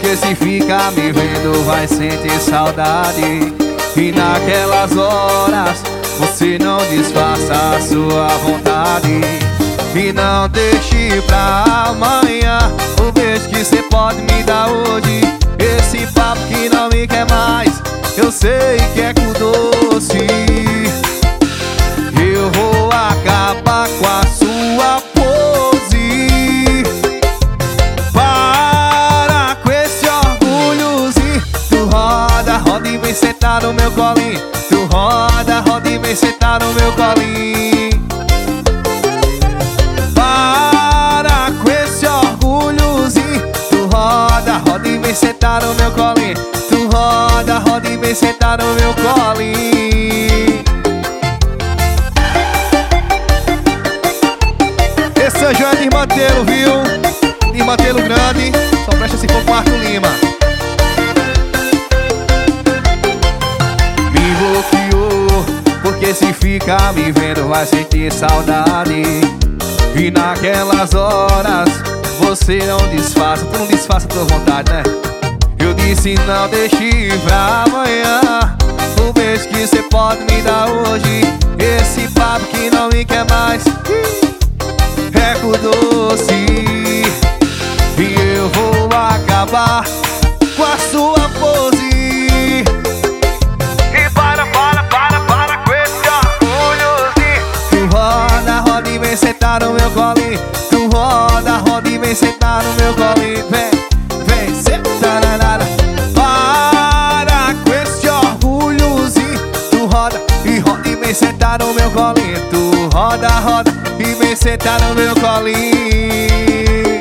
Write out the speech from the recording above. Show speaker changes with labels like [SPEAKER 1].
[SPEAKER 1] Porque se ficar me vendo vai sentir saudade. E naquelas horas você não disfarça a sua vontade. E não deixe pra amanhã o beijo que cê pode me dar hoje. Esse papo que não me quer mais, eu sei que é com doce. Eu vou acabar com a sua pose. Para com esse orgulhozinho. Tu roda, roda e vem sentar no meu colinho. Tu roda, roda e vem sentar no meu colinho. Para com esse orgulhozinho. Tu roda, roda e vem sentar no meu colinho. Tu roda, roda e vem sentar no meu colinho. Esse São João é de Irmantelo, viu? De Irmantelo Grande. Só presta se for com Marco Lima. Me bloqueou, porque se ficar me vendo vai sentir saudade. E naquelas horas você não disfarça. Tu não disfarça a tua vontade, né? Eu disse não deixe pra amanhã o beijo que cê pode me dar hoje. Esse papo que não me quer mais é com doce. E eu vou acabar com a sua pose. E para com esse orgulhozinho. Tu roda, roda e vem sentar no meu colinho. Tu roda, roda e vem sentar no meu colinho. Vem, vem, senta na nada. Para com esse orgulhozinho. Tu roda e vem sentar no meu colinho. Tu roda, roda e vem sentar no meu colinho.